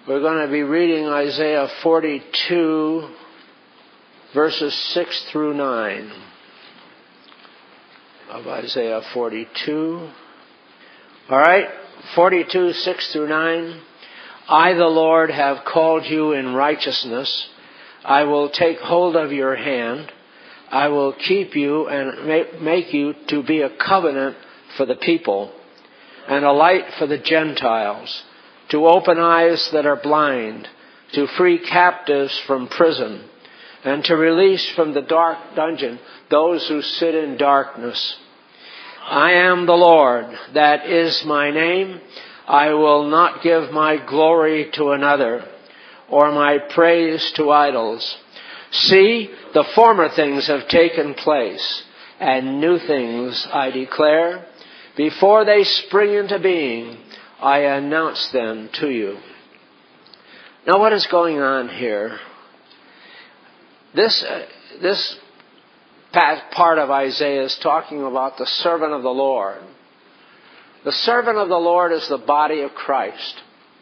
We're going to be reading Isaiah 42, verses 6 through 9 of Isaiah 42. All right, 42, 6 through 9. I, the Lord, have called you in righteousness. I will take hold of your hand. I will keep you and make you to be a covenant for the people and a light for the Gentiles, to open eyes that are blind, to free captives from prison, and to release from the dark dungeon those who sit in darkness. I am the Lord, that is my name. I will not give my glory to another, or my praise to idols. See, the former things have taken place, and new things I declare. Before they spring into being, I announce them to you. Now, what is going on here? This part of Isaiah is talking about the servant of the Lord. The servant of the Lord is the body of Christ.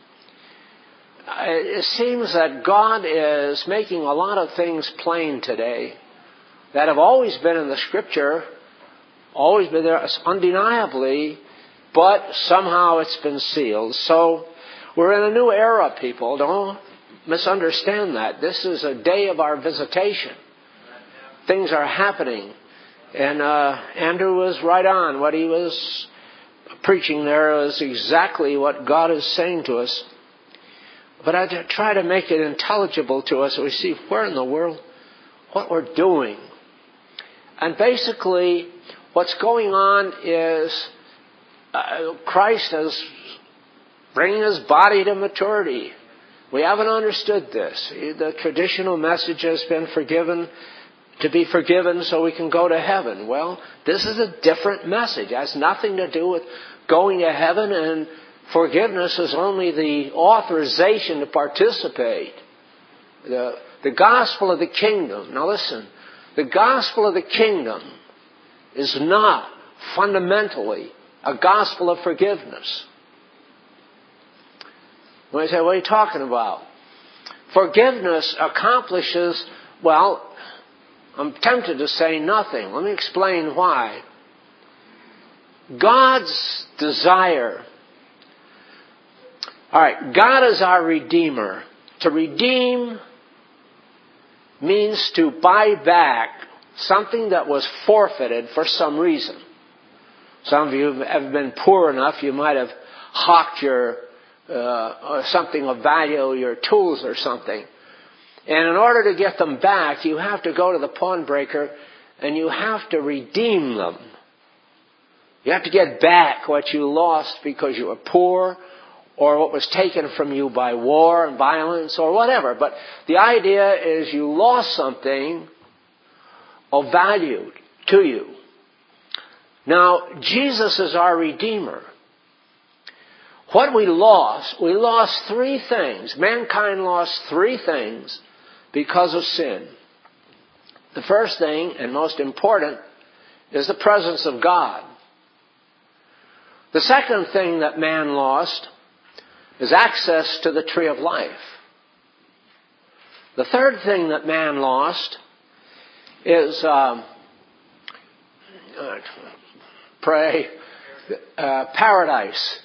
It seems that God is making a lot of things plain today that have always been in the Scripture, always been there undeniably, but somehow it's been sealed. So we're in a new era, people. Don't misunderstand that. This is a day of our visitation. Things are happening. And Andrew was right on. What he was preaching there was exactly what God is saying to us. But I try to make it intelligible to us so we see where in the world, what we're doing. And basically, what's going on is Christ is bringing His body to maturity. We haven't understood this. The traditional message has been to be forgiven so we can go to heaven. Well, this is a different message. It has nothing to do with going to heaven, and forgiveness is only the authorization to participate. The gospel of the kingdom. Now listen, the gospel of the kingdom is not fundamentally a gospel of forgiveness. When I say, what are you talking about? Forgiveness accomplishes, well, I'm tempted to say nothing. Let me explain why. God's desire. All right, God is our Redeemer. To redeem means to buy back something that was forfeited for some reason. Some of you have been poor enough, you might have hawked your something of value, your tools or something. And in order to get them back, you have to go to the pawnbroker and you have to redeem them. You have to get back what you lost because you were poor, or what was taken from you by war and violence or whatever. But the idea is you lost something of value to you. Now, Jesus is our Redeemer. What we lost three things. Mankind lost three things because of sin. The first thing, and most important, is the presence of God. The second thing that man lost is access to the tree of life. The third thing that man lost is paradise.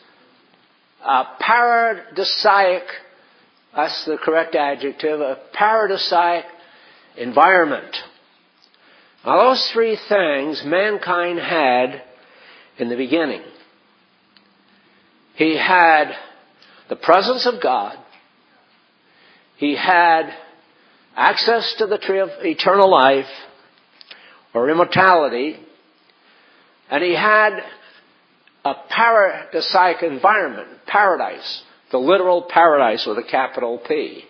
Paradisiac, that's the correct adjective, a paradisiac environment. Now those three things mankind had in the beginning. He had the presence of God. He had access to the tree of eternal life or immortality. And he had a paradisiac environment, paradise, the literal paradise with a capital P.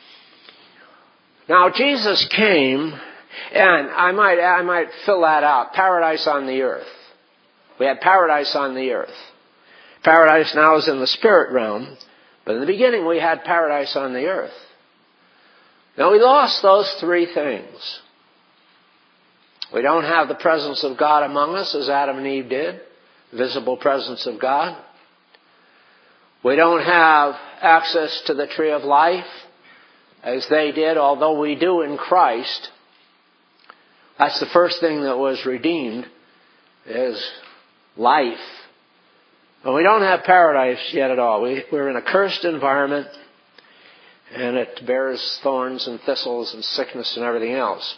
Now Jesus came, and I might fill that out, paradise on the earth. We had paradise on the earth. Paradise now is in the spirit realm, but in the beginning we had paradise on the earth. Now we lost those three things. We don't have the presence of God among us as Adam and Eve did, visible presence of God. We don't have access to the tree of life as they did, although we do in Christ. That's the first thing that was redeemed, is life. But we don't have paradise yet at all. We're in a cursed environment, and it bears thorns and thistles and sickness and everything else.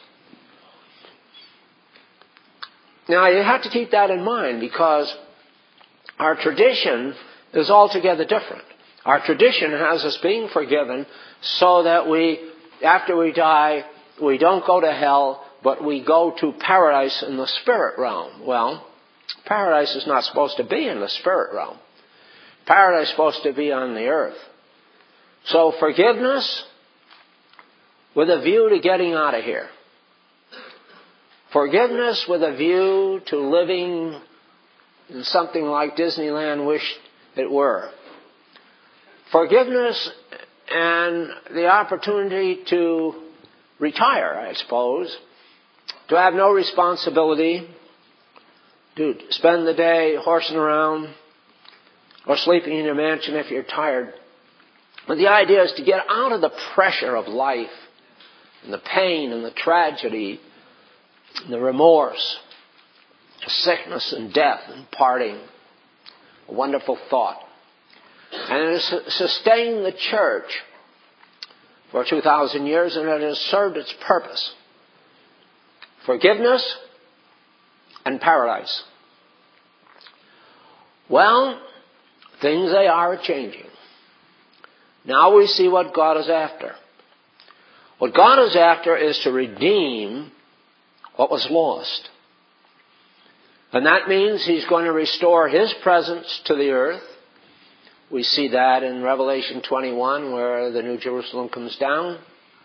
Now, you have to keep that in mind, because our tradition is altogether different. Our tradition has us being forgiven so that after we die, we don't go to hell, but we go to paradise in the spirit realm. Well, paradise is not supposed to be in the spirit realm. Paradise is supposed to be on the earth. So forgiveness with a view to getting out of here. Forgiveness with a view to living in something like Disneyland wished it were. Forgiveness and the opportunity to retire, I suppose. To have no responsibility. To spend the day horsing around or sleeping in your mansion if you're tired. But the idea is to get out of the pressure of life and the pain and the tragedy and the remorse, sickness and death and parting. A wonderful thought. And it has sustained the church for 2,000 years, and it has served its purpose. Forgiveness and paradise. Well, things they are changing. Now we see what God is after. What God is after is to redeem what was lost. And that means He's going to restore His presence to the earth. We see that in Revelation 21, where the New Jerusalem comes down.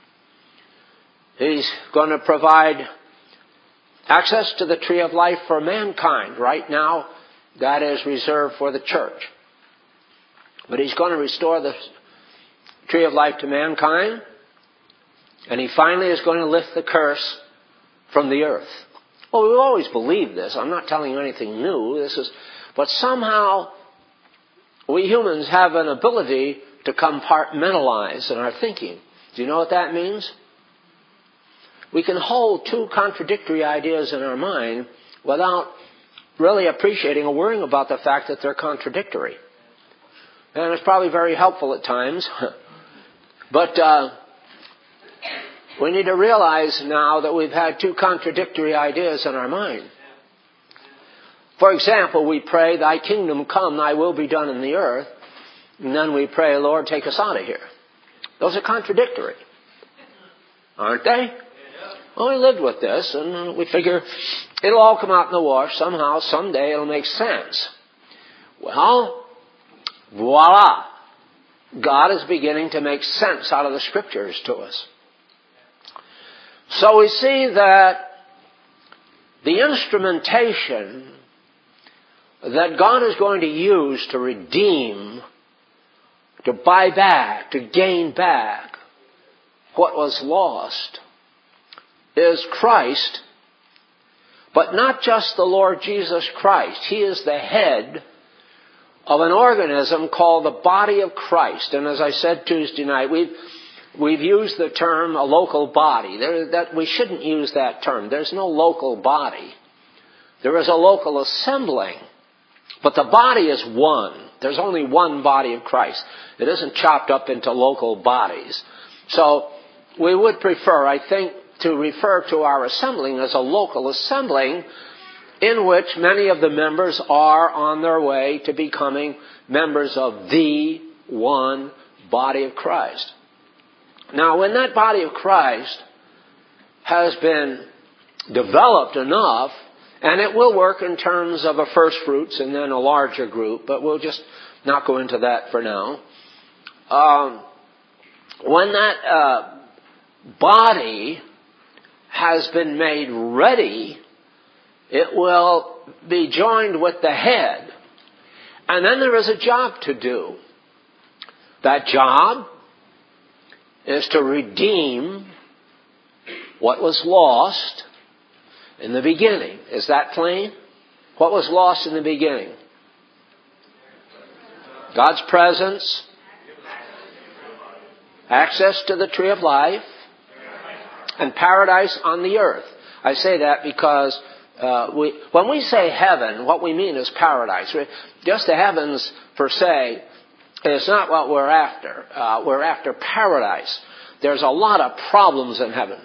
He's going to provide access to the tree of life for mankind. Right now, that is reserved for the church. But He's going to restore the tree of life to mankind. And He finally is going to lift the curse from the earth. Well, we've always believed this. I'm not telling you anything new. But somehow we humans have an ability to compartmentalize in our thinking. Do you know what that means? We can hold two contradictory ideas in our mind without really appreciating or worrying about the fact that they're contradictory. And it's probably very helpful at times. But we need to realize now that we've had two contradictory ideas in our mind. For example, we pray, Thy kingdom come, Thy will be done in the earth. And then we pray, Lord, take us out of here. Those are contradictory. Aren't they? Well, we lived with this, and we figure it'll all come out in the wash somehow, someday it'll make sense. Well, voila. God is beginning to make sense out of the Scriptures to us. So we see that the instrumentation that God is going to use to redeem, to buy back, to gain back what was lost is Christ, but not just the Lord Jesus Christ. He is the head of an organism called the body of Christ. And as I said Tuesday night, we've used the term a local body. We shouldn't use that term. There's no local body. There is a local assembling. But the body is one. There's only one body of Christ. It isn't chopped up into local bodies. So we would prefer, I think, to refer to our assembling as a local assembling in which many of the members are on their way to becoming members of the one body of Christ. Now, when that body of Christ has been developed enough, and it will work in terms of a first fruits and then a larger group, but we'll just not go into that for now. When that body has been made ready, it will be joined with the head. And then there is a job to do. That job is to redeem what was lost in the beginning. Is that plain? What was lost in the beginning? God's presence, access to the tree of life, and paradise on the earth. I say that because when we say heaven, what we mean is paradise. Just the heavens, per se, is not what we're after. We're after paradise. There's a lot of problems in heaven.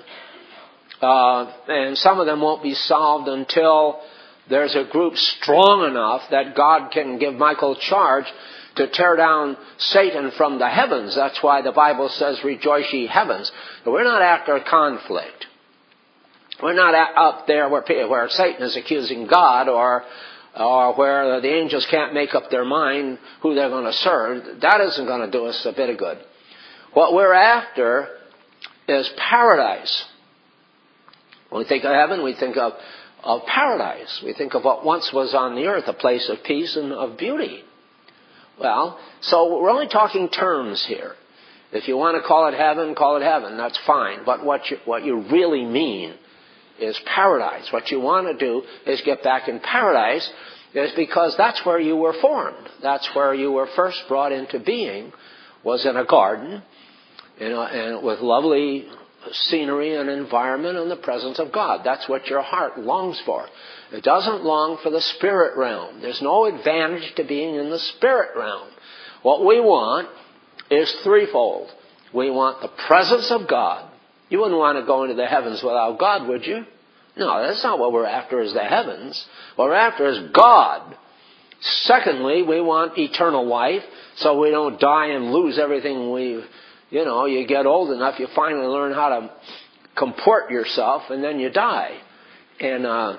And some of them won't be solved until there's a group strong enough that God can give Michael charge to tear down Satan from the heavens. That's why the Bible says, rejoice ye heavens. But we're not after conflict. We're not up there where Satan is accusing God or where the angels can't make up their mind who they're going to serve. That isn't going to do us a bit of good. What we're after is paradise. When we think of heaven, we think of paradise. We think of what once was on the earth, a place of peace and of beauty. Well, so we're only talking terms here. If you want to call it heaven, call it heaven. That's fine. But what you really mean is paradise. What you want to do is get back in paradise, is because that's where you were formed. That's where you were first brought into being, was in a garden, and with lovely scenery and environment and the presence of God. That's what your heart longs for. It doesn't long for the spirit realm. There's no advantage to being in the spirit realm. What we want is threefold. We want the presence of God. You wouldn't want to go into the heavens without God, would you? No, that's not what we're after, is the heavens. What we're after is God. Secondly, we want eternal life, so we don't die and lose everything you get old enough, you finally learn how to comport yourself, and then you die. And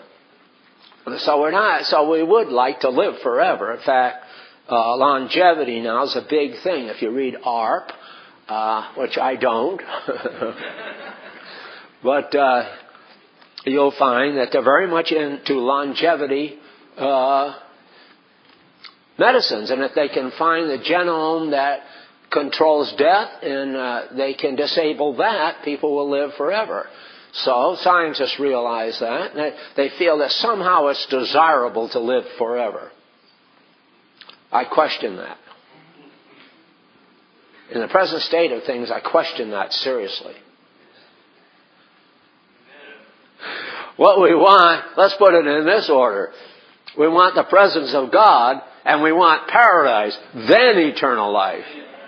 so we would like to live forever. In fact, longevity now is a big thing. If you read ARP, which I don't, but you'll find that they're very much into longevity medicines. And if they can find the genome that controls death and they can disable that, people will live forever. So scientists realize that. And they feel that somehow it's desirable to live forever. I question that. In the present state of things, I question that seriously. What we want, let's put it in this order. We want the presence of God, and we want paradise, then eternal life.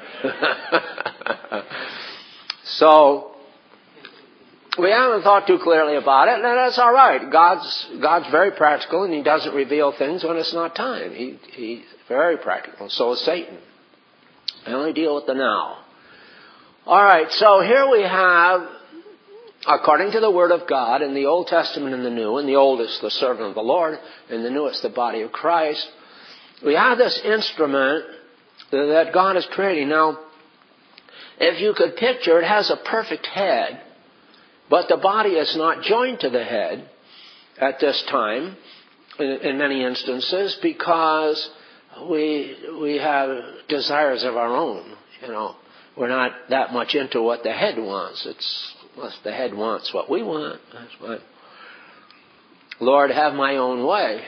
So, we haven't thought too clearly about it, and that's all right. God's very practical, and He doesn't reveal things when it's not time. He's very practical. So is Satan. I only deal with the now. All right, so here we have, according to the Word of God, in the Old Testament and the New, and the Old is the servant of the Lord, and the New is the body of Christ, we have this instrument that God is creating. Now, if you could picture, it has a perfect head, but the body is not joined to the head at this time, in many instances, because we have desires of our own. We're not that much into what the head wants. Unless the head wants what we want. That's what. Lord, have my own way.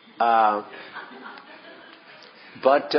But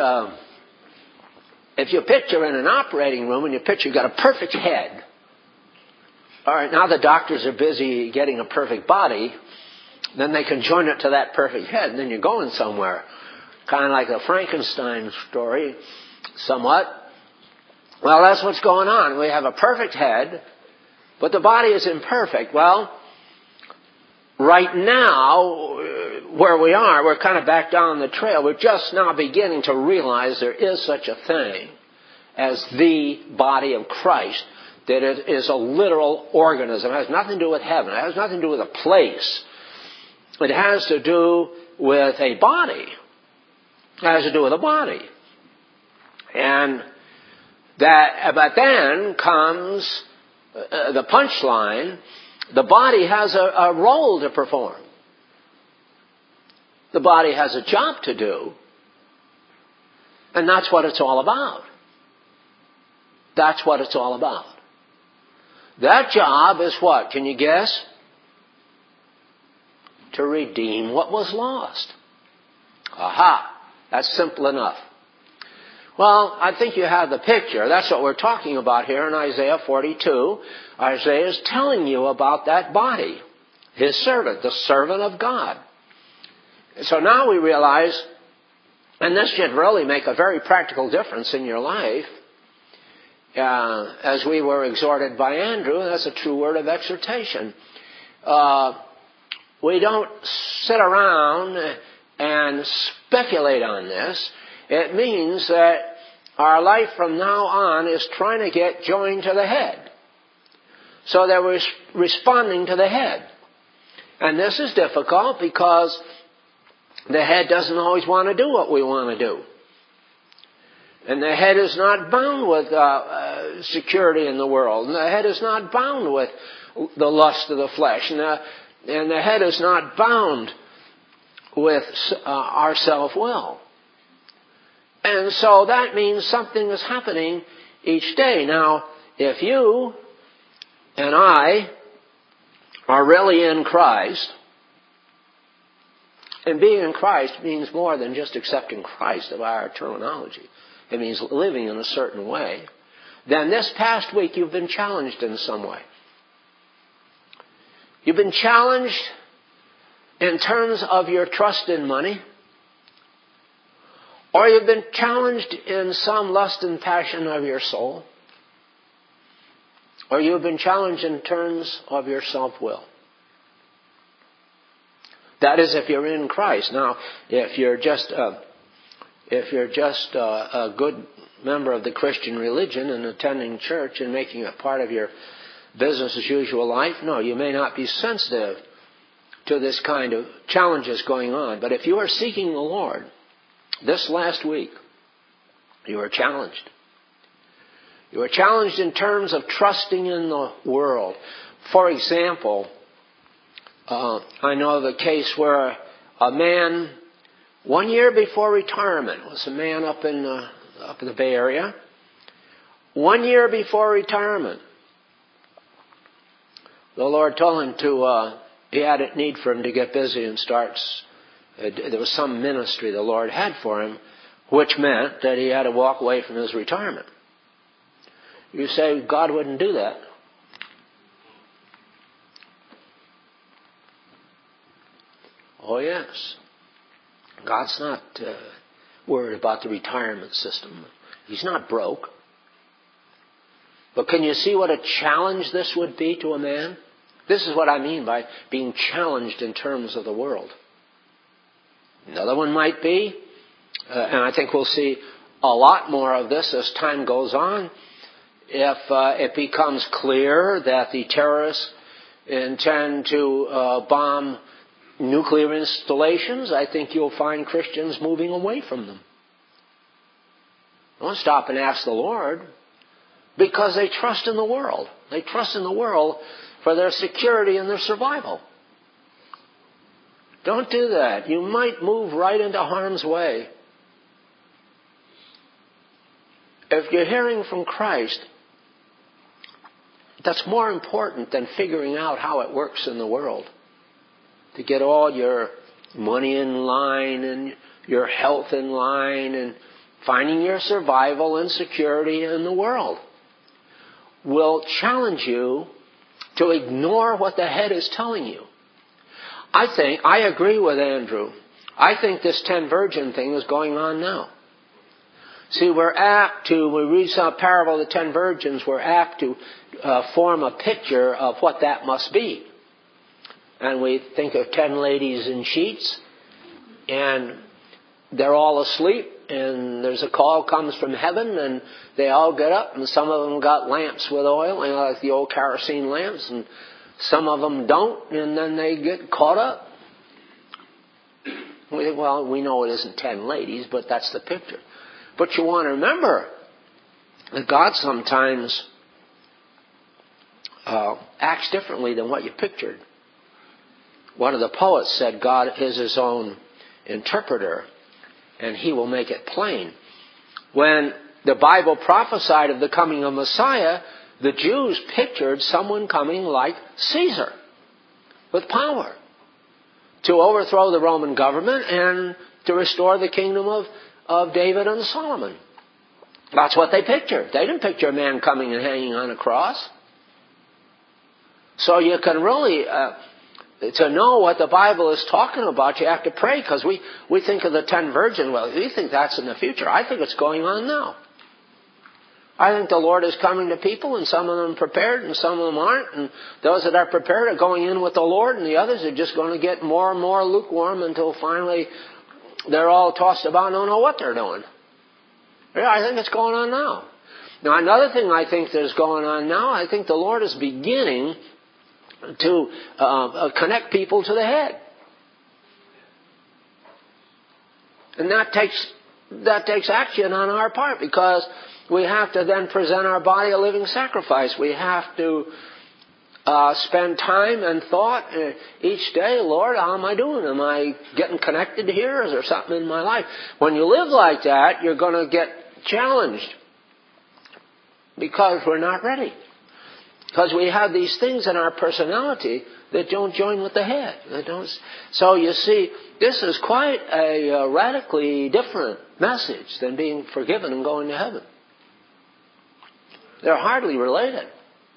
if you picture in an operating room and you picture you've got a perfect head. All right, now the doctors are busy getting a perfect body. Then they can join it to that perfect head, and then you're going somewhere. Kind of like a Frankenstein story, somewhat. Well, that's what's going on. We have a perfect head, but the body is imperfect. Well, right now, where we are, we're kind of back down the trail. We're just now beginning to realize there is such a thing as the body of Christ, that it is a literal organism. It has nothing to do with heaven. It has nothing to do with a place. It has to do with a body. It has to do with a body. But then comes the punchline. The body has a role to perform. The body has a job to do. And that's what it's all about. That's what it's all about. That job is what? Can you guess? To redeem what was lost. Aha! That's simple enough. Well, I think you have the picture. That's what we're talking about here in Isaiah 42. Isaiah is telling you about that body, his servant, the servant of God. So now we realize, and this should really make a very practical difference in your life, as we were exhorted by Andrew, and that's a true word of exhortation. We don't sit around and speculate on this. It means that our life from now on is trying to get joined to the head. So that we're responding to the head. And this is difficult because the head doesn't always want to do what we want to do. And the head is not bound with security in the world. And the head is not bound with the lust of the flesh. And the head is not bound with our self-will. And so that means something is happening each day. Now, if you and I are really in Christ, and being in Christ means more than just accepting Christ by our terminology. It means living in a certain way. Then this past week you've been challenged in some way. You've been challenged in terms of your trust in money. Or you've been challenged in some lust and passion of your soul. Or you've been challenged in terms of your self-will. That is if you're in Christ. Now, if you're just a good member of the Christian religion and attending church and making it part of your business as usual life, no, you may not be sensitive to this kind of challenges going on. But if you are seeking the Lord, this last week, you were challenged. You were challenged in terms of trusting in the world. For example, I know the case where a man, 1 year before retirement, was a man up in the Bay Area. 1 year before retirement, the Lord told him he had a need for him to get busy and start. There was some ministry the Lord had for him, which meant that he had to walk away from his retirement. You say God wouldn't do that. Oh, yes. God's not worried about the retirement system. He's not broke. But can you see what a challenge this would be to a man? This is what I mean by being challenged in terms of the world. Another one might be, and I think we'll see a lot more of this as time goes on, if it becomes clear that the terrorists intend to bomb nuclear installations, I think you'll find Christians moving away from them. Don't stop and ask the Lord, because they trust in the world. They trust in the world for their security and their survival. Don't do that. You might move right into harm's way. If you're hearing from Christ, that's more important than figuring out how it works in the world. To get all your money in line and your health in line and finding your survival and security in the world will challenge you to ignore what the head is telling you. I agree with Andrew. I think this 10 virgin thing is going on now. See, we're apt to, when we read some parable of the 10 virgins, we're apt to form a picture of what that must be. And we think of 10 ladies in sheets, and they're all asleep, and there's a call comes from heaven, and they all get up, and some of them got lamps with oil, like the old kerosene lamps, and some of them don't, and then they get caught up. Well, we know it isn't 10 ladies, but that's the picture. But you want to remember that God sometimes acts differently than what you pictured. One of the poets said God is his own interpreter, and he will make it plain. When the Bible prophesied of the coming of Messiah, the Jews pictured someone coming like Caesar, with power, to overthrow the Roman government and to restore the kingdom of David and Solomon. That's what they pictured. They didn't picture a man coming and hanging on a cross. So you can really, to know what the Bible is talking about, you have to pray, because we think of the 10 virgins. Well, we think that's in the future. I think it's going on now. I think the Lord is coming to people, and some of them prepared and some of them aren't. And those that are prepared are going in with the Lord, and the others are just going to get more and more lukewarm until finally they're all tossed about and don't know what they're doing. Yeah, I think it's going on now. Now, another thing I think that's going on now, I think the Lord is beginning to connect people to the head. And that takes action on our part, because we have to then present our body a living sacrifice. We have to spend time and thought each day, Lord, how am I doing? Am I getting connected here? Is there something in my life? When you live like that, you're going to get challenged, because we're not ready. Because we have these things in our personality that don't join with the head. So you see, this is quite a radically different message than being forgiven and going to heaven. They're hardly related.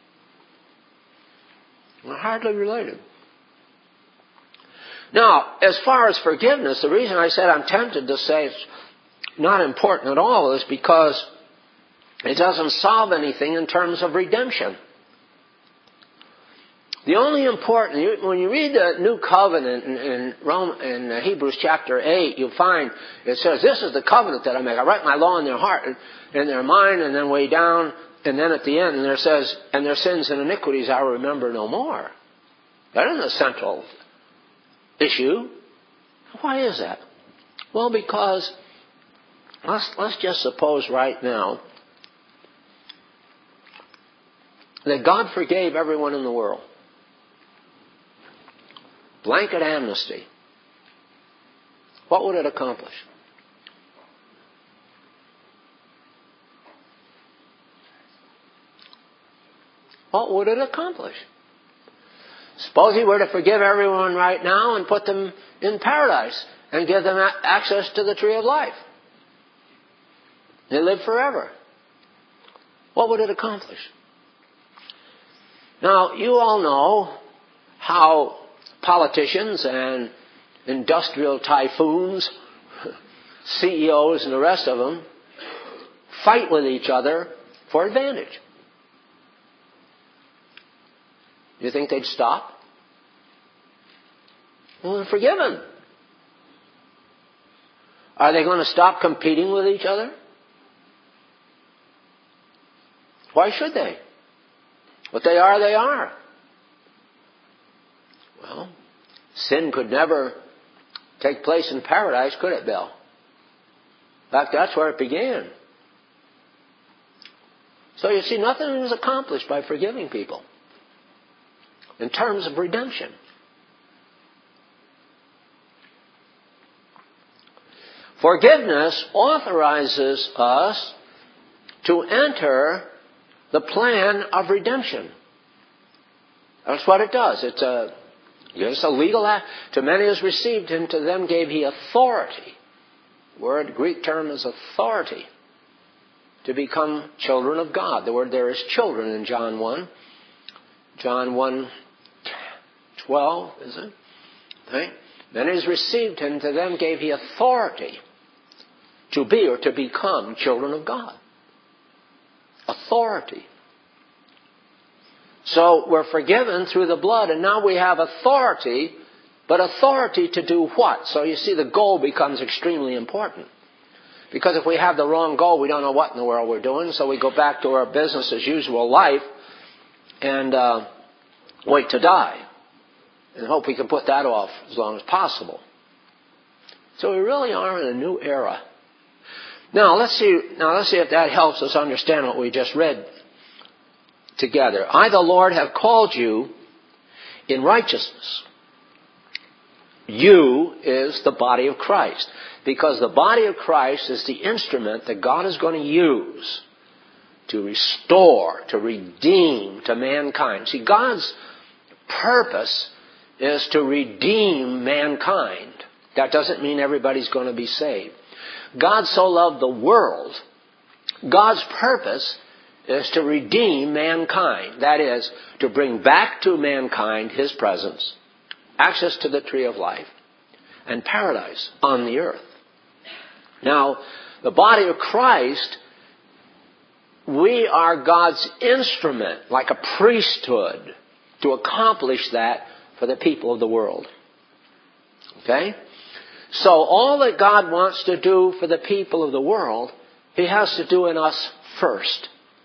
They're hardly related. Now, as far as forgiveness, the reason I said I'm tempted to say it's not important at all is because it doesn't solve anything in terms of redemption. The only important, when you read the New Covenant in Hebrews chapter 8, you'll find it says, this is the covenant that I make. I write my law in their heart, in their mind, and then way down, and then at the end, and there says, and their sins and iniquities I will remember no more. That isn't a central issue. Why is that? Well, because let's just suppose right now that God forgave everyone in the world. Blanket amnesty. What would it accomplish? What would it accomplish? Suppose He were to forgive everyone right now and put them in paradise and give them access to the tree of life. They live forever. What would it accomplish? Now, you all know how politicians and industrial typhoons, CEOs and the rest of them, fight with each other for advantage. You think they'd stop? Well, they're forgiven. Are they going to stop competing with each other? Why should they? What they are, they are. Well, sin could never take place in paradise, could it, Bill? In fact, that's where it began. So you see, nothing is accomplished by forgiving people in terms of redemption. Forgiveness authorizes us to enter the plan of redemption. That's what it does. It's a legal act. To many as received Him, to them gave He authority. The word, Greek term is authority. To become children of God. The word there is children in John 1. John 1:12, is it? Right? Many as received Him, to them gave He authority to be or to become children of God. Authority. So we're forgiven through the blood, and now we have authority, but authority to do what? So you see, the goal becomes extremely important. Because if we have the wrong goal, we don't know what in the world we're doing, so we go back to our business as usual life and wait to die and hope we can put that off as long as possible. So we really are in a new era. Now let's see if that helps us understand what we just read together. I, the Lord, have called you in righteousness. You is the body of Christ. Because the body of Christ is the instrument that God is going to use to restore, to redeem to mankind. See, God's purpose is to redeem mankind. That doesn't mean everybody's going to be saved. God so loved the world God's purpose is to redeem mankind. That is, to bring back to mankind His presence, access to the tree of life, and paradise on the earth. Now, the body of Christ, we are God's instrument, like a priesthood, to accomplish that for the people of the world. Okay? So all that God wants to do for the people of the world, He has to do in us first.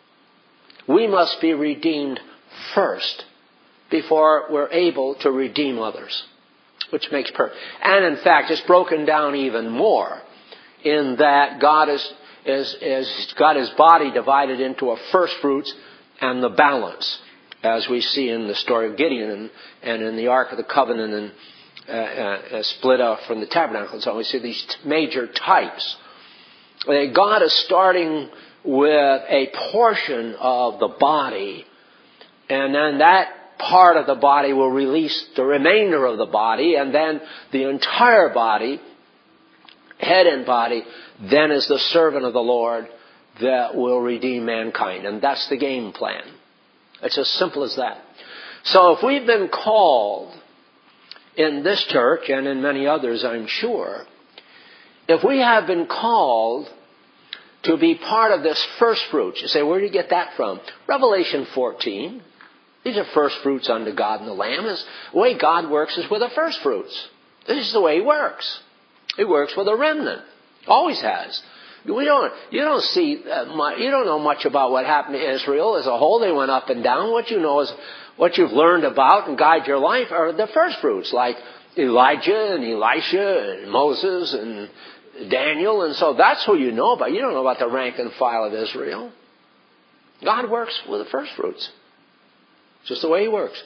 We must be redeemed first before we're able to redeem others, which makes perfect. And in fact, it's broken down even more in that God has got His body divided into a first fruits and the balance, as we see in the story of Gideon and in the Ark of the Covenant and split off from the tabernacle. So we see these major types. God is starting with a portion of the body, and then that part of the body will release the remainder of the body, and then the entire body, head and body, then is the servant of the Lord that will redeem mankind. And that's the game plan. It's as simple as that. So if we've been called in this church, and in many others I'm sure, if we have been called to be part of this first fruits, you say, where do you get that from? Revelation 14. These are first fruits unto God and the Lamb. The way God works is with the first fruits. This is the way He works. He works with a remnant. Always has. You don't know much about what happened to Israel as a whole. They went up and down. What you know is what you've learned about and guide your life are the first fruits, like Elijah and Elisha and Moses and Daniel. And so that's who you know about. You don't know about the rank and file of Israel. God works with the first fruits. It's just the way He works.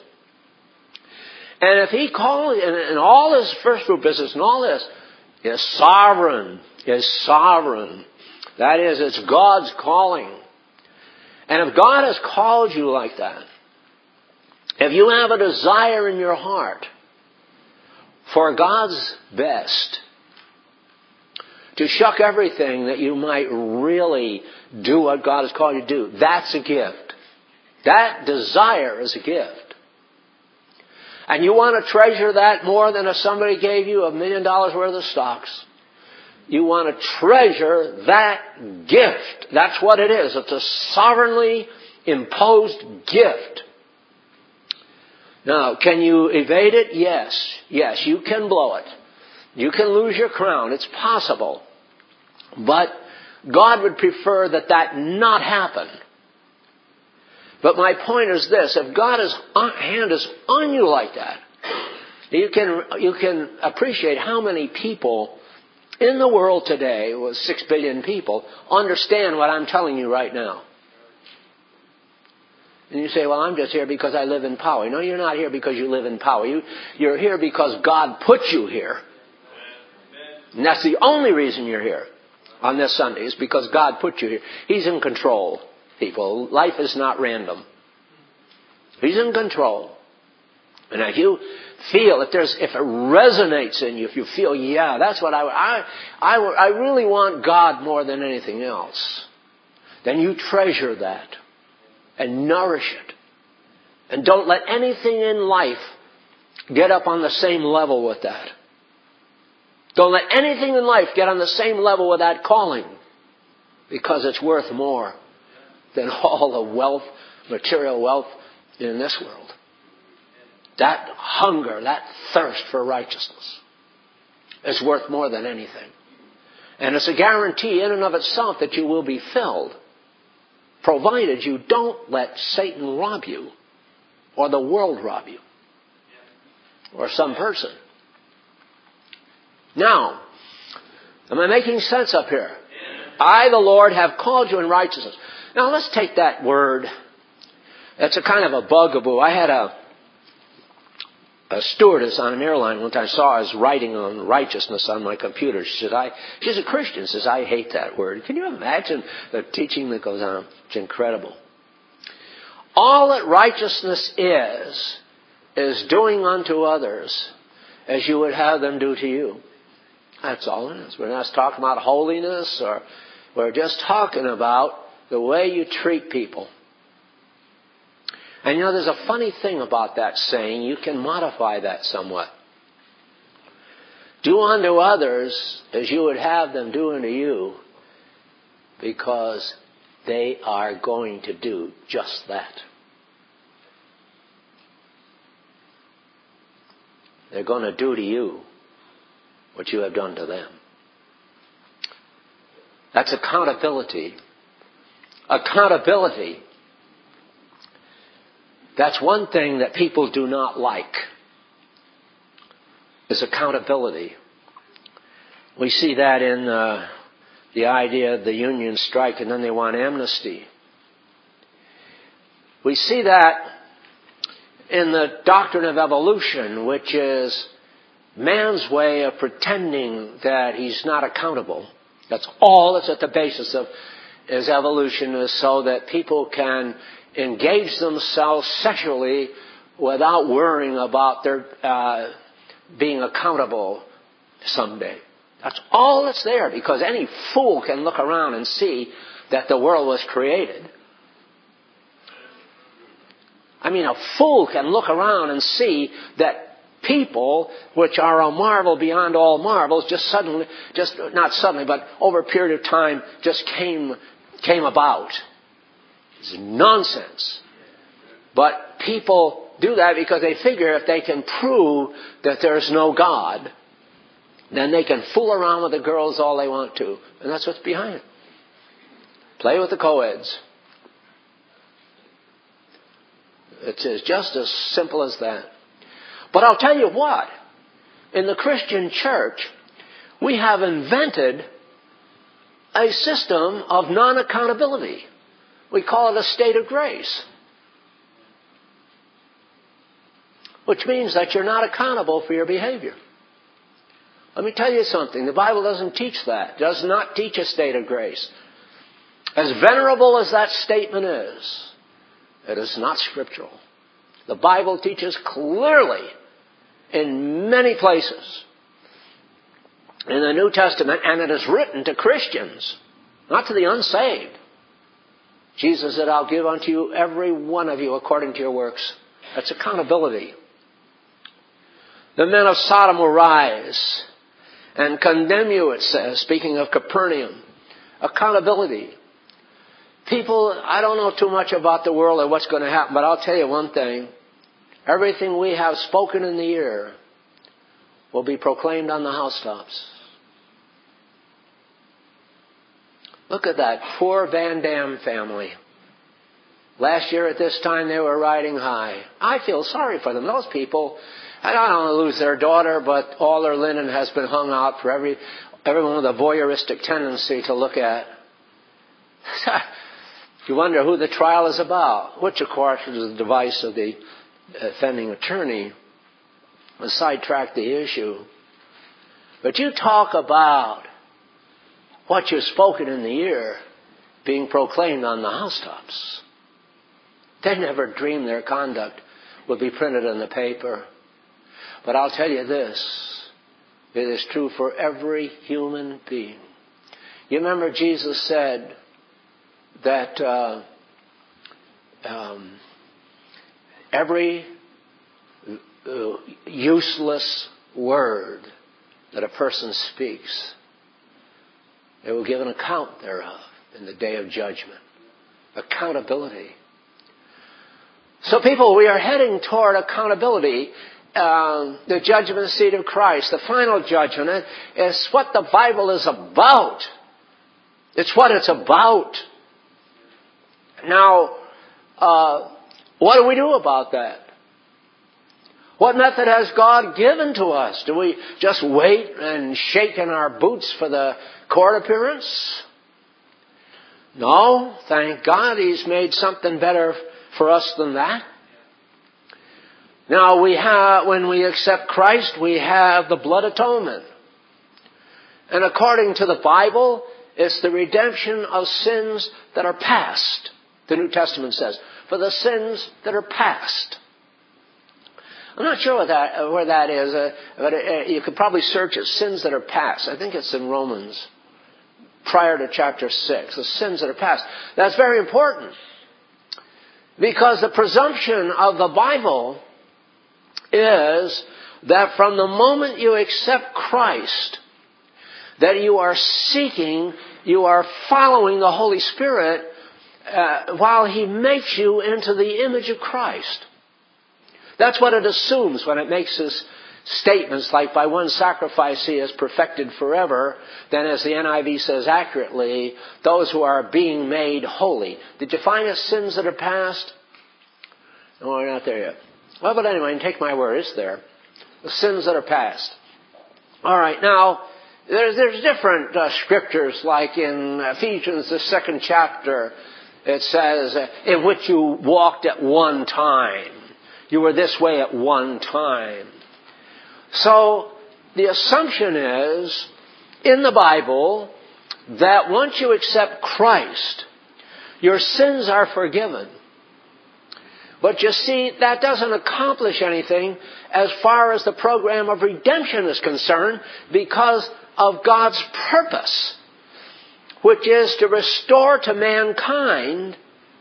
And if He called, and all this first fruit business and all this is sovereign. That is, it's God's calling. And if God has called you like that, if you have a desire in your heart for God's best, to shuck everything that you might really do what God has called you to do, that's a gift. That desire is a gift. And you want to treasure that more than if somebody gave you $1 million worth of stocks. You want to treasure that gift. That's what it is. It's a sovereignly imposed gift. Now, can you evade it? Yes. Yes, you can blow it. You can lose your crown. It's possible. But God would prefer that not happen. But my point is this: if God's hand is on you like that, you can appreciate how many people in the world today, with 6 billion people, understand what I'm telling you right now. And you say, well, I'm just here because I live in Poway. No, you're not here because you live in Poway. You're here because God put you here. And that's the only reason you're here on this Sunday, is because God put you here. He's in control, people. Life is not random. He's in control. And if you feel, if it resonates in you, if you feel, yeah, that's what I really want God more than anything else, then you treasure that and nourish it. And don't let anything in life get up on the same level with that. Don't let anything in life get on the same level with that calling, because it's worth more than all the wealth, material wealth in this world. That hunger, that thirst for righteousness is worth more than anything. And it's a guarantee in and of itself that you will be filled, provided you don't let Satan rob you, or the world rob you, or some person. Now, am I making sense up here? I, the Lord, have called you in righteousness. Now, let's take that word. That's a kind of a bugaboo. I had a stewardess on an airline one time. I saw I was writing on righteousness on my computer. She said, she's a Christian. She says, I hate that word. Can you imagine the teaching that goes on? It's incredible. All that righteousness is doing unto others as you would have them do to you. That's all it is. We're not talking about holiness or We're just talking about the way you treat people. And there's a funny thing about that saying. You can modify that somewhat. Do unto others as you would have them do unto you, because they are going to do just that. They're going to do to you what you have done to them. That's accountability. Accountability. That's one thing that people do not like, is accountability. We see that in the idea of the union strike, and then they want amnesty. We see that in the doctrine of evolution, which is man's way of pretending that he's not accountable. That's all that's at the basis of is evolution, is so that people can engage themselves sexually without worrying about their being accountable someday. That's all that's there, because any fool can look around and see that the world was created. I mean, a fool can look around and see that people, which are a marvel beyond all marvels, not suddenly, but over a period of time, just came about. It's nonsense. But people do that because they figure if they can prove that there's no God, then they can fool around with the girls all they want to. And that's what's behind it. Play with the co-eds. It's just as simple as that. But I'll tell you what. In the Christian church, we have invented a system of non-accountability. We call it a state of grace. Which means that you're not accountable for your behavior. Let me tell you something. The Bible doesn't teach that. It does not teach a state of grace. As venerable as that statement is, it is not scriptural. The Bible teaches clearly in many places in the New Testament, and it is written to Christians, not to the unsaved. Jesus said, I'll give unto you every one of you according to your works. That's accountability. The men of Sodom will rise and condemn you, it says, speaking of Capernaum. Accountability. People, I don't know too much about the world or what's going to happen, but I'll tell you one thing. Everything we have spoken in the ear will be proclaimed on the housetops. Look at that poor Van Dam family. Last year at this time they were riding high. I feel sorry for them. Those people, I don't want to lose their daughter, but all their linen has been hung out for everyone with a voyeuristic tendency to look at. You wonder who the trial is about, which of course is the device of the offending attorney to sidetrack the issue. But you talk about what you've spoken in the ear being proclaimed on the housetops. They never dreamed their conduct would be printed in the paper. But I'll tell you this, it is true for every human being. You remember Jesus said that every useless word that a person speaks, they will give an account thereof in the day of judgment. Accountability. So people, we are heading toward accountability. The judgment seat of Christ, the final judgment, is what the Bible is about. It's what it's about. Now, what do we do about that? What method has God given to us? Do we just wait and shake in our boots for the court appearance? No, thank God He's made something better for us than that. Now when we accept Christ, we have the blood atonement. And according to the Bible, it's the redemption of sins that are past. The New Testament says, for the sins that are past. I'm not sure where that is, but you could probably search it, sins that are past. I think it's in Romans. prior to chapter 6, the sins that are past. That's very important. Because the presumption of the Bible is that from the moment you accept Christ, that you are seeking, you are following the Holy Spirit while He makes you into the image of Christ. That's what it assumes when it makes His statements like, by one sacrifice He has perfected forever. Then, as the NIV says accurately, those who are being made holy. Did you find the sins that are past? No, we're not there yet. Well, but anyway, take my word, it's there. The sins that are past. All right, now, there's different scriptures, like in Ephesians, the 2nd chapter, it says, in which you walked at one time. You were this way at one time. So, the assumption is, in the Bible, that once you accept Christ, your sins are forgiven. But you see, that doesn't accomplish anything as far as the program of redemption is concerned, because of God's purpose, which is to restore to mankind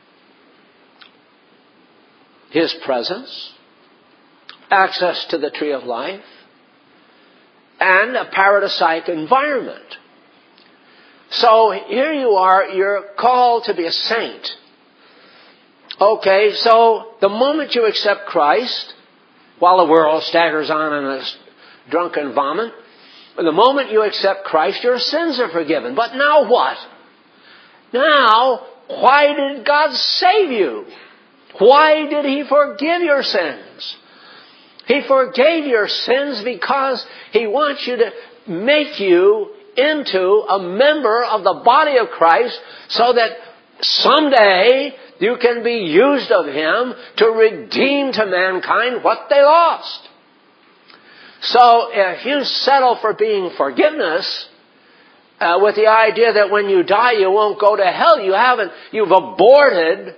His presence, access to the tree of life, and a paradisiac environment. So here you are, you're called to be a saint. Okay, so the moment you accept Christ, while the world staggers on in a drunken vomit, the moment you accept Christ, your sins are forgiven. But now what? Now, why did God save you? Why did He forgive your sins? He forgave your sins because He wants you to make you into a member of the body of Christ, so that someday you can be used of Him to redeem to mankind what they lost. So if you settle for being forgiveness, with the idea that when you die you won't go to hell, you have aborted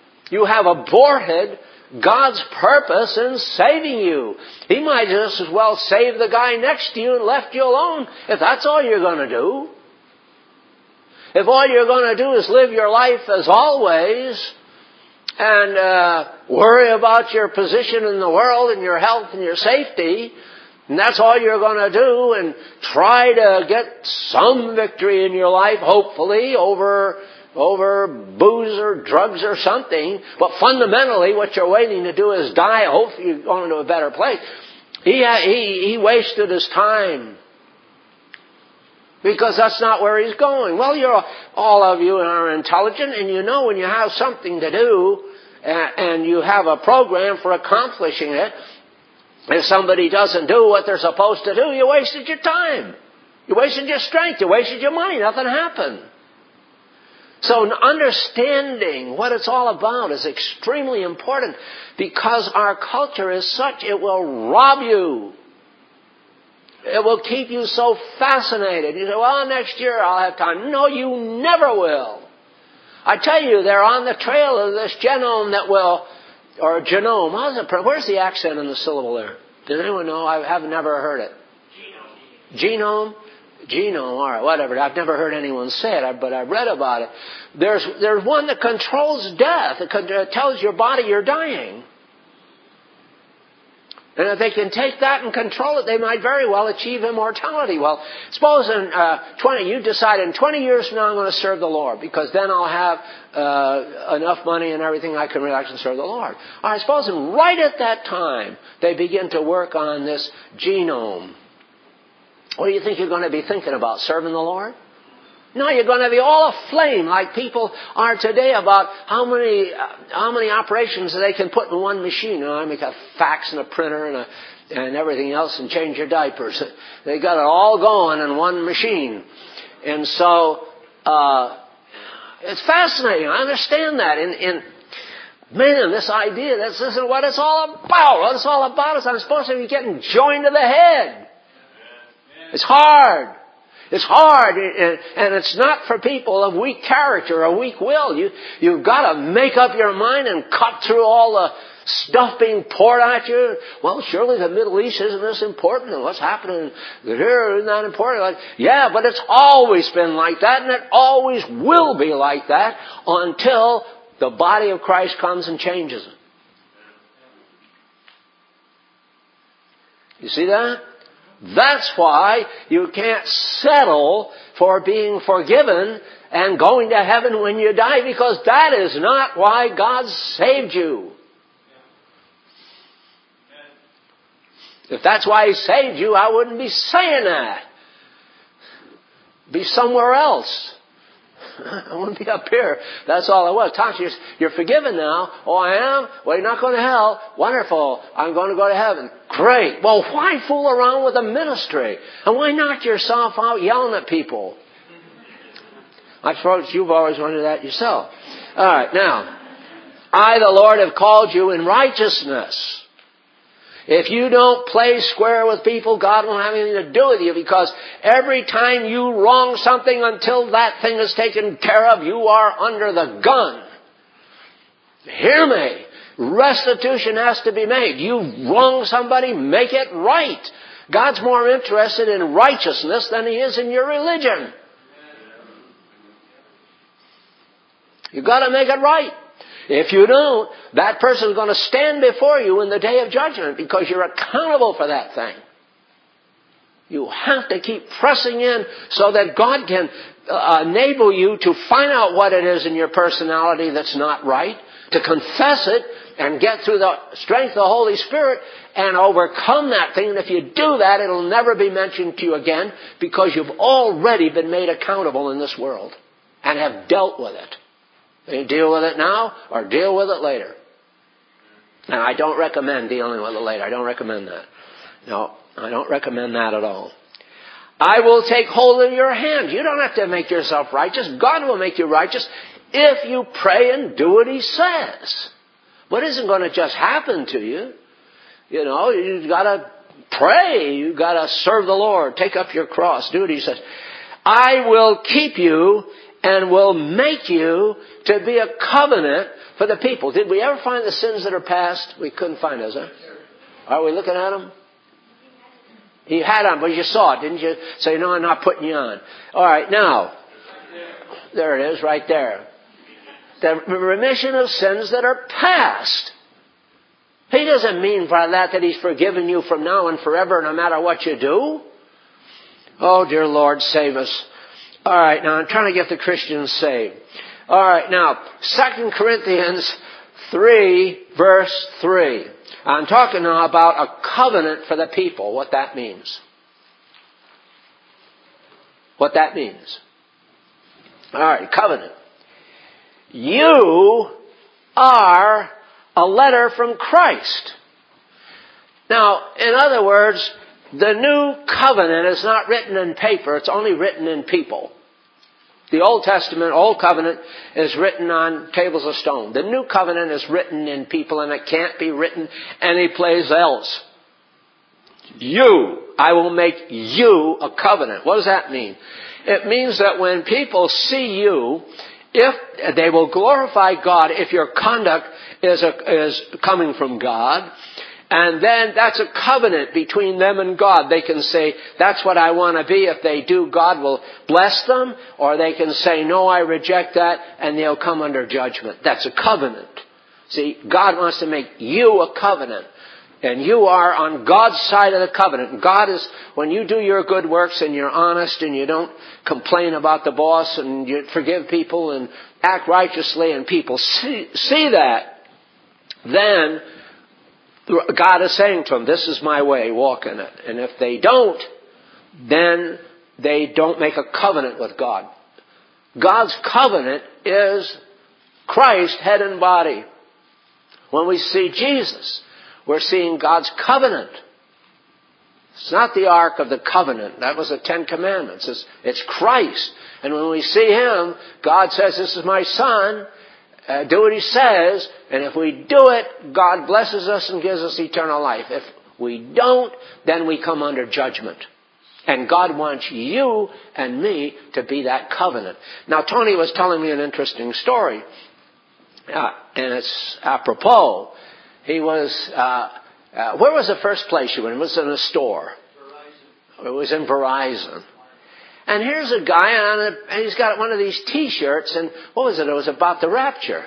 God's purpose in saving you. He might just as well save the guy next to you and left you alone, if that's all you're going to do. If all you're going to do is live your life as always and worry about your position in the world and your health and your safety, and that's all you're going to do, and try to get some victory in your life, hopefully, over booze or drugs or something, but fundamentally what you're waiting to do is die. Hopefully you're going to a better place. He wasted his time, because that's not where he's going. Well, all of you are intelligent, and you know when you have something to do and you have a program for accomplishing it, if somebody doesn't do what they're supposed to do, you wasted your time. You wasted your strength. You wasted your money. Nothing happened. So understanding what it's all about is extremely important, because our culture is such, it will rob you. It will keep you so fascinated. You say, well, next year I'll have time. No, you never will. I tell you, they're on the trail of this genome that will, or genome. Where's the accent in the syllable there? Does anyone know? I've never heard it. Genome? Genome, all right, whatever. I've never heard anyone say it, but I've read about it. There's one that controls death. It tells your body you're dying. And if they can take that and control it, they might very well achieve immortality. Well, suppose you decide in 20 years from now I'm going to serve the Lord, because then I'll have enough money and everything I can relax and serve the Lord. All right, suppose right at that time they begin to work on this genome. What do you think you're going to be thinking about? Serving the Lord? No, you're going to be all aflame like people are today about how many operations they can put in one machine. You know, I make a fax and a printer and everything else and change your diapers. They got it all going in one machine. And so it's fascinating. I understand that. Man, this idea, this isn't what it's all about. What it's all about is I'm supposed to be getting joined to the head. It's hard. It's hard, and it's not for people of weak character or weak will. You've got to make up your mind and cut through all the stuff being poured at you. Well, surely the Middle East isn't this important, and what's happening here isn't that important. Like, yeah, but it's always been like that, and it always will be like that until the body of Christ comes and changes it. You see that? That's why you can't settle for being forgiven and going to heaven when you die, because that is not why God saved you. If that's why He saved you, I wouldn't be saying that. Be somewhere else. I wouldn't be up here. That's all I was. Talk to you. You're forgiven now. Oh, I am? Well, you're not going to hell. Wonderful. I'm going to go to heaven. Great. Well, why fool around with the ministry? And why knock yourself out yelling at people? I suppose you've always wondered that yourself. All right. Now, I, the Lord, have called you in righteousness. If you don't play square with people, God won't have anything to do with you, because every time you wrong something until that thing is taken care of, you are under the gun. Hear me. Restitution has to be made. You wrong somebody, make it right. God's more interested in righteousness than He is in your religion. You've got to make it right. If you don't, that person is going to stand before you in the day of judgment, because you're accountable for that thing. You have to keep pressing in so that God can enable you to find out what it is in your personality that's not right, to confess it and get through the strength of the Holy Spirit and overcome that thing. And if you do that, it'll never be mentioned to you again, because you've already been made accountable in this world and have dealt with it. You deal with it now or deal with it later. And I don't recommend dealing with it later. I don't recommend that. No, I don't recommend that at all. I will take hold of your hand. You don't have to make yourself righteous. God will make you righteous if you pray and do what He says. But it isn't going to just happen to you. You know, you've got to pray. You've got to serve the Lord. Take up your cross. Do what He says. I will keep you and will make you to be a covenant for the people. Did we ever find the sins that are past? We couldn't find those, huh? Are we looking at them? He had them, but you saw it, didn't you? So you know I'm not putting you on. All right, now, there it is, right there. The remission of sins that are past. He doesn't mean by that He's forgiven you from now and forever, no matter what you do. Oh, dear Lord, save us. All right, now I'm trying to get the Christians saved. All right, now, 2 Corinthians 3, verse 3. I'm talking now about a covenant for the people, what that means. What that means. All right, covenant. You are a letter from Christ. Now, in other words, the new covenant is not written in paper. It's only written in people. The Old Testament, Old Covenant, is written on tables of stone. The New Covenant is written in people, and it can't be written anyplace else. I will make you a covenant. What does that mean? It means that when people see you, if they will glorify God if your conduct is coming from God. And then that's a covenant between them and God. They can say, that's what I want to be. If they do, God will bless them. Or they can say, no, I reject that, and they'll come under judgment. That's a covenant. See, God wants to make you a covenant. And you are on God's side of the covenant. And God is, when you do your good works and you're honest and you don't complain about the boss and you forgive people and act righteously and people see that, then God is saying to them, this is my way, walk in it. And if they don't, then they don't make a covenant with God. God's covenant is Christ, head and body. When we see Jesus, we're seeing God's covenant. It's not the Ark of the Covenant. That was the Ten Commandments. It's Christ. And when we see Him, God says, this is my Son. Do what He says. And if we do it, God blesses us and gives us eternal life. If we don't, then we come under judgment. And God wants you and me to be that covenant. Now, Tony was telling me an interesting story, and it's apropos. He was, where was the first place you went? It was in a store. Verizon. It was in Verizon. And here's a guy, and he's got one of these T-shirts, and what was it? It was about the rapture.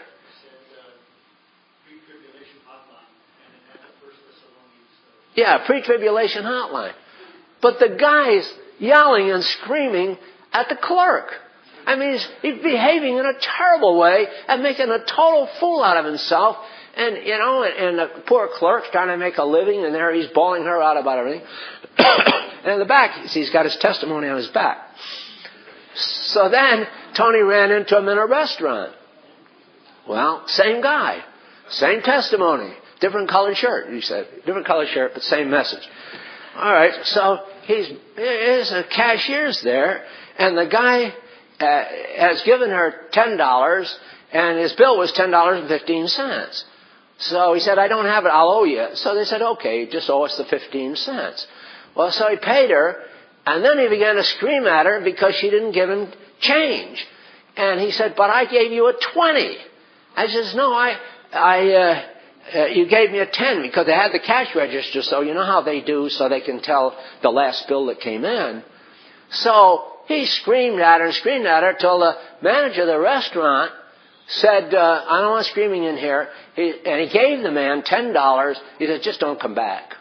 Yeah, pre-tribulation hotline. But the guy's yelling and screaming at the clerk. I mean, he's behaving in a terrible way and making a total fool out of himself. And, and the poor clerk's trying to make a living, and there he's bawling her out about everything. And in the back, he's got his testimony on his back. So then, Tony ran into him in a restaurant. Well, same guy. Same testimony. Different colored shirt, he said. Different colored shirt, but same message. All right, so there's a cashier's there, and the guy has given her $10, and his bill was $10.15. So he said, I don't have it, I'll owe you. So they said, okay, just owe us the 15 cents. Well, so he paid her, and then he began to scream at her because she didn't give him change. And he said, but I gave you a 20. I says, no, you gave me a 10 because they had the cash register, so you know how they do, so they can tell the last bill that came in. So he screamed at her till the manager of the restaurant said, I don't want screaming in here. And he gave the man $10. He said, just don't come back.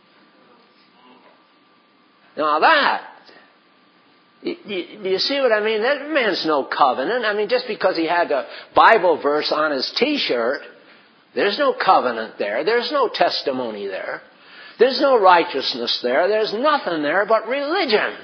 Now that, do you see what I mean? That man's no covenant. I mean, just because he had a Bible verse on his T-shirt, there's no covenant there. There's no testimony there. There's no righteousness there. There's nothing there but religion.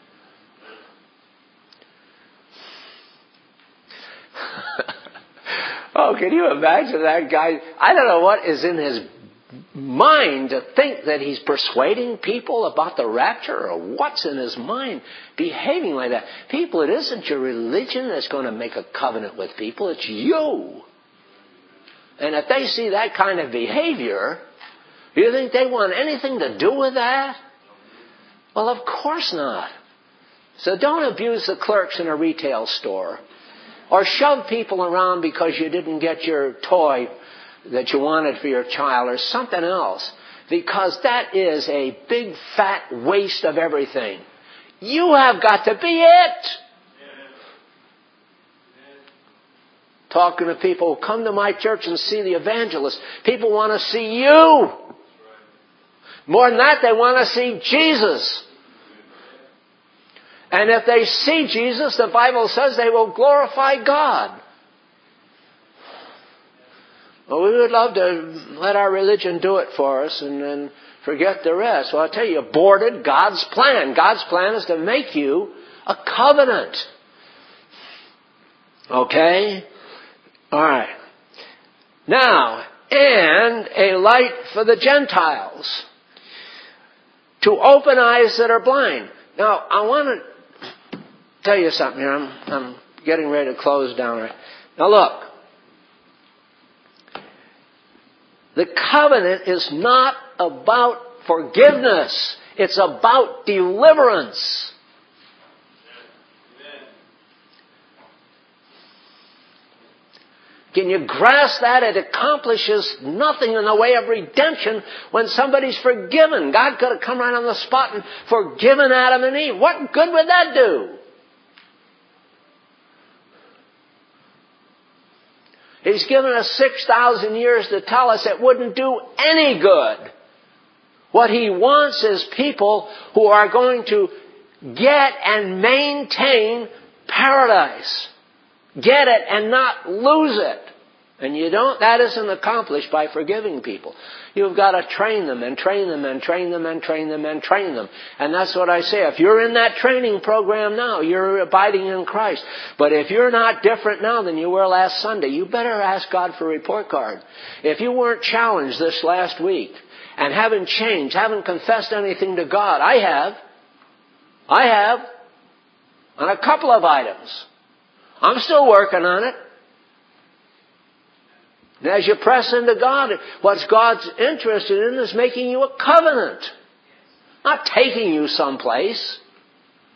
Oh, can you imagine that guy? I don't know what is in his mind to think that he's persuading people about the rapture, or what's in his mind behaving like that. People, it isn't your religion that's going to make a covenant with people. It's you. And if they see that kind of behavior, do you think they want anything to do with that? Well, of course not. So don't abuse the clerks in a retail store, or shove people around because you didn't get your toy that you wanted for your child, or something else, because that is a big fat waste of everything. You have got to be it. Talking to people who come to my church and see the evangelist. People want to see you. More than that, they want to see Jesus. And if they see Jesus, the Bible says they will glorify God. Well, we would love to let our religion do it for us and then forget the rest. Well, I'll tell you, aborted God's plan. God's plan is to make you a covenant. Okay? All right. Now, and a light for the Gentiles, to open eyes that are blind. Now, I want to tell you something here. I'm getting ready to close down. Right now, look. The covenant is not about forgiveness. It's about deliverance. Can you grasp that? It accomplishes nothing in the way of redemption when somebody's forgiven. God could have come right on the spot and forgiven Adam and Eve. What good would that do? He's given us 6,000 years to tell us it wouldn't do any good. What He wants is people who are going to get and maintain paradise. Get it and not lose it. And that isn't accomplished by forgiving people. You've got to train them and train them and train them and train them and train them. And that's what I say. If you're in that training program now, you're abiding in Christ. But if you're not different now than you were last Sunday, you better ask God for a report card. If you weren't challenged this last week and haven't changed, haven't confessed anything to God, I have on a couple of items. I'm still working on it. And as you press into God, what God's interested in is making you a covenant. Not taking you someplace.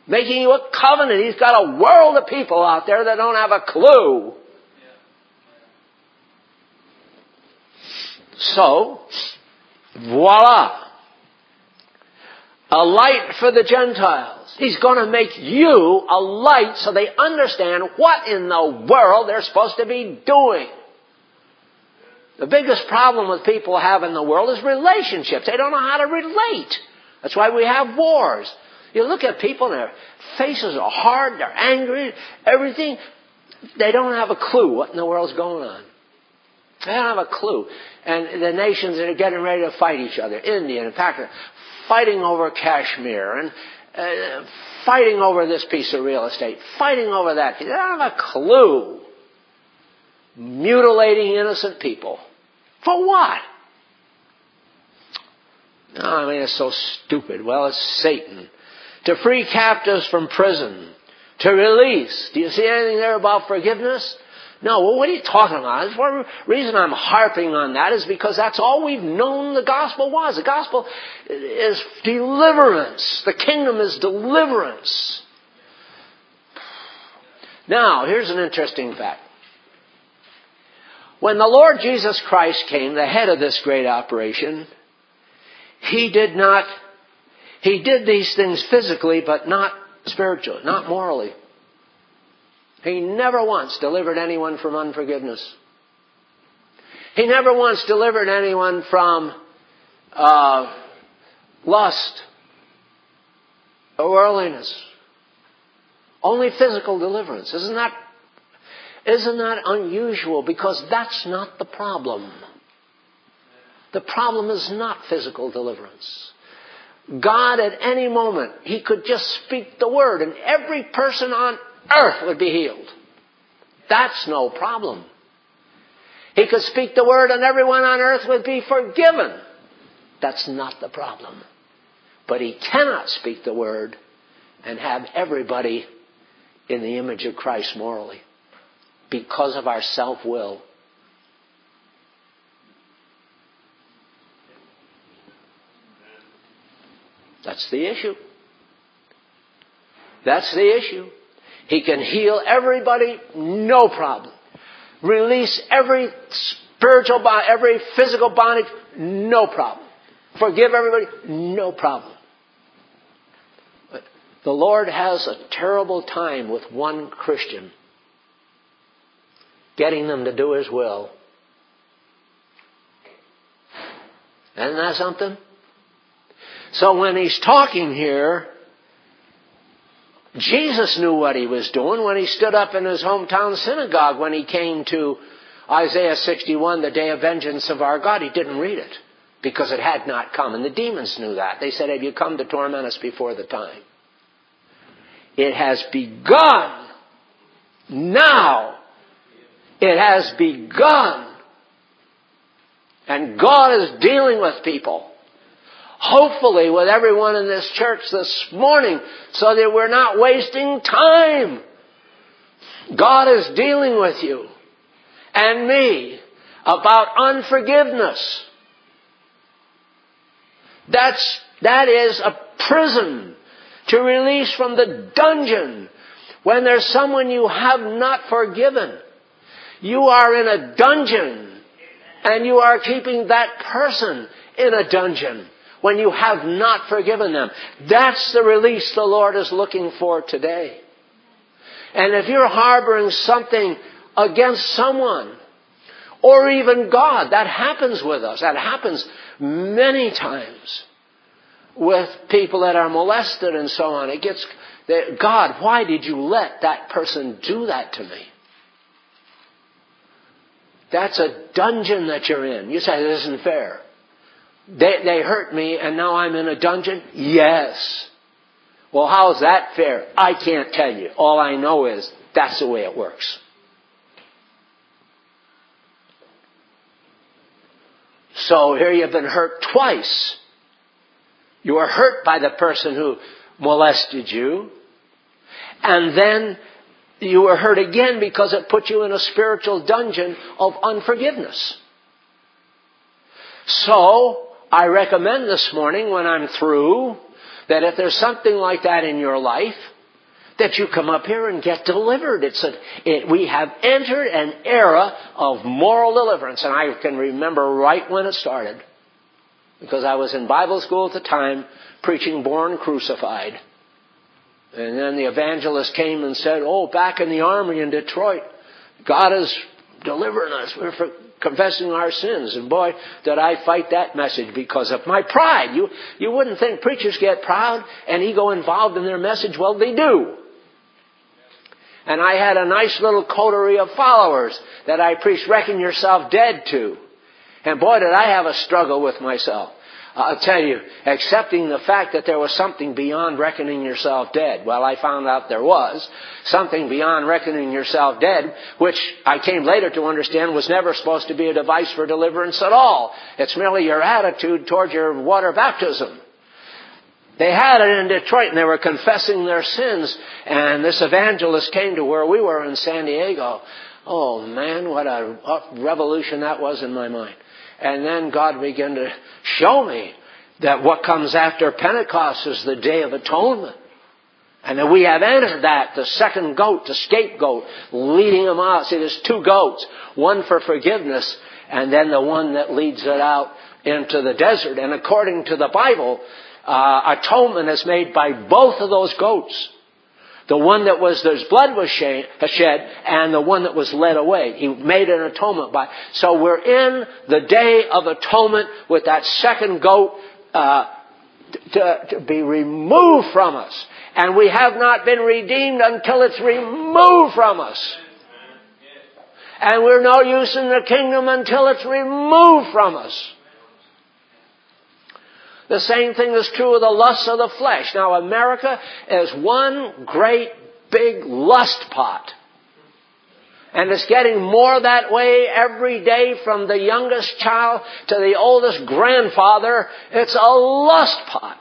making you a covenant. He's got a world of people out there that don't have a clue. So, voila. A light for the Gentiles. He's going to make you a light so they understand what in the world they're supposed to be doing. The biggest problem with people have in the world is relationships. They don't know how to relate. That's why we have wars. You look at people and their faces are hard, they're angry, everything. They don't have a clue what in the world's going on. They don't have a clue. And the nations that are getting ready to fight each other, India and Pakistan, fighting over Kashmir and fighting over this piece of real estate, fighting over that. They don't have a clue. Mutilating innocent people. For what? I mean, it's so stupid. Well, it's Satan. To free captives from prison. To release. Do you see anything there about forgiveness? No. Well, what are you talking about? The reason I'm harping on that is because that's all we've known the gospel was. The gospel is deliverance. The kingdom is deliverance. Now, here's an interesting fact. When the Lord Jesus Christ came, the head of this great operation, He did these things physically, but not spiritually, not morally. He never once delivered anyone from unforgiveness. He never once delivered anyone from lust or worldliness. Only physical deliverance. Isn't that unusual? Because that's not the problem. The problem is not physical deliverance. God at any moment, He could just speak the word and every person on earth would be healed. That's no problem. He could speak the word and everyone on earth would be forgiven. That's not the problem. But He cannot speak the word and have everybody in the image of Christ morally because of our self-will. That's the issue. That's the issue. He can heal everybody, no problem. Release every spiritual bondage, every physical bondage, no problem. Forgive everybody, no problem. But the Lord has a terrible time with one Christian getting them to do His will. Isn't that something? So when He's talking here, Jesus knew what He was doing when He stood up in His hometown synagogue when He came to Isaiah 61, the day of vengeance of our God. He didn't read it because it had not come. And the demons knew that. They said, have you come to torment us before the time? It has begun. Now. It has begun. And God is dealing with people. Hopefully with everyone in this church this morning so that we're not wasting time. God is dealing with you and me about unforgiveness. That is a prison to release from the dungeon when there's someone you have not forgiven. You are in a dungeon and you are keeping that person in a dungeon when you have not forgiven them. That's the release the Lord is looking for today. And if you're harboring something against someone, or even God, that happens with us. That happens many times with people that are molested and so on. It gets, God, why did you let that person do that to me? That's a dungeon that you're in. You say, this isn't fair. They hurt me and now I'm in a dungeon? Yes. Well, how is that fair? I can't tell you. All I know is that's the way it works. So here you've been hurt twice. You were hurt by the person who molested you. And then you were hurt again because it put you in a spiritual dungeon of unforgiveness. So I recommend this morning when I'm through that if there's something like that in your life, that you come up here and get delivered. We have entered an era of moral deliverance. And I can remember right when it started, because I was in Bible school at the time, preaching Born Crucified. And then the evangelist came and said, back in the army in Detroit, God is delivering us. We're confessing our sins. And boy, did I fight that message because of my pride. You wouldn't think preachers get proud and ego involved in their message. Well, they do. And I had a nice little coterie of followers that I preached Reckon Yourself Dead to. And boy, did I have a struggle with myself. I'll tell you, accepting the fact that there was something beyond reckoning yourself dead. Well, I found out there was something beyond reckoning yourself dead, which I came later to understand was never supposed to be a device for deliverance at all. It's merely your attitude toward your water baptism. They had it in Detroit, and they were confessing their sins. And this evangelist came to where we were in San Diego. Oh, man, what a revolution that was in my mind. And then God began to show me that what comes after Pentecost is the Day of Atonement. And that we have entered that, the second goat, the scapegoat, leading them out. See, there's two goats, one for forgiveness, and then the one that leads it out into the desert. And according to the Bible, atonement is made by both of those goats. The one that whose blood was shed, and the one that was led away. He made an atonement by. So we're in the Day of Atonement with that second goat to be removed from us. And we have not been redeemed until it's removed from us. And we're no use in the kingdom until it's removed from us. The same thing is true of the lusts of the flesh. Now, America is one great big lust pot. And it's getting more that way every day, from the youngest child to the oldest grandfather. It's a lust pot.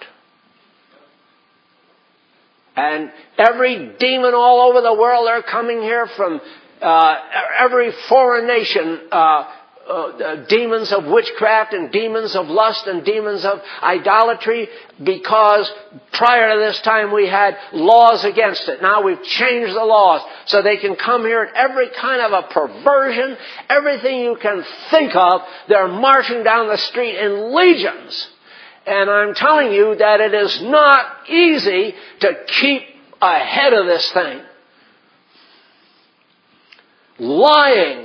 And every demon all over the world, they're coming here from every foreign nation, demons of witchcraft and demons of lust and demons of idolatry, because prior to this time we had laws against it. Now we've changed the laws so they can come here in every kind of a perversion, everything you can think of. They're marching down the street in legions. And I'm telling you that it is not easy to keep ahead of this thing. Lying.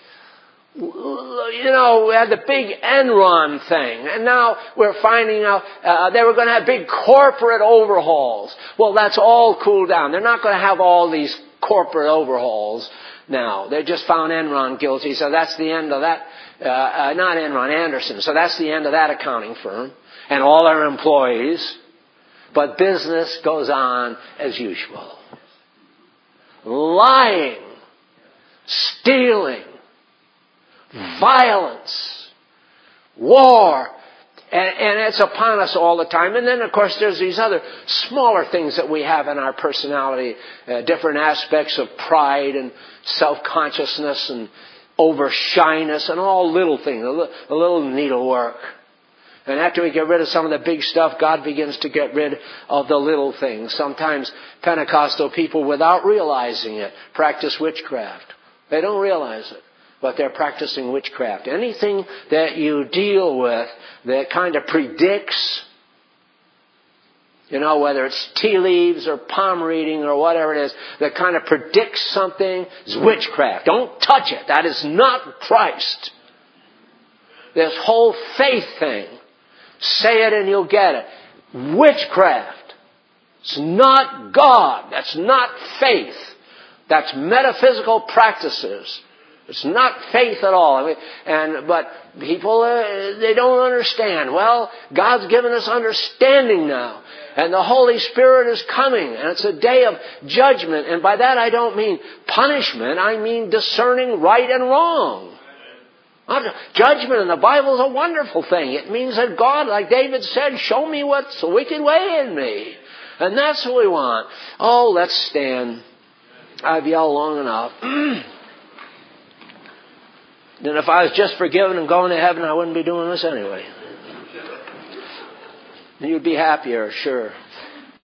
You know, we had the big Enron thing, and now we're finding out they were going to have big corporate overhauls. Well, that's all cooled down. They're not going to have all these corporate overhauls now. They just found Enron guilty, so that's the end of that. Not Enron, Anderson. So that's the end of that accounting firm and all their employees. But business goes on as usual. Lying, stealing, violence, war, and it's upon us all the time. And then, of course, there's these other smaller things that we have in our personality, different aspects of pride and self-consciousness and over-shyness and all little things, a little needlework. And after we get rid of some of the big stuff, God begins to get rid of the little things. Sometimes Pentecostal people, without realizing it, practice witchcraft. They don't realize it, but they're practicing witchcraft. Anything that you deal with that kind of predicts, you know, whether it's tea leaves or palm reading or whatever it is, that kind of predicts something, is witchcraft. Don't touch it. That is not Christ. This whole faith thing, say it and you'll get it. Witchcraft. It's not God. That's not faith. That's metaphysical practices. It's not faith at all. But people, they don't understand. Well, God's given us understanding now. And the Holy Spirit is coming. And it's a day of judgment. And by that I don't mean punishment. I mean discerning right and wrong. Judgment in the Bible is a wonderful thing. It means that God, like David said, show me what's the wicked way in me. And that's what we want. Oh, let's stand. I've yelled long enough. Then if I was just forgiven and going to heaven, I wouldn't be doing this anyway. You'd be happier, sure.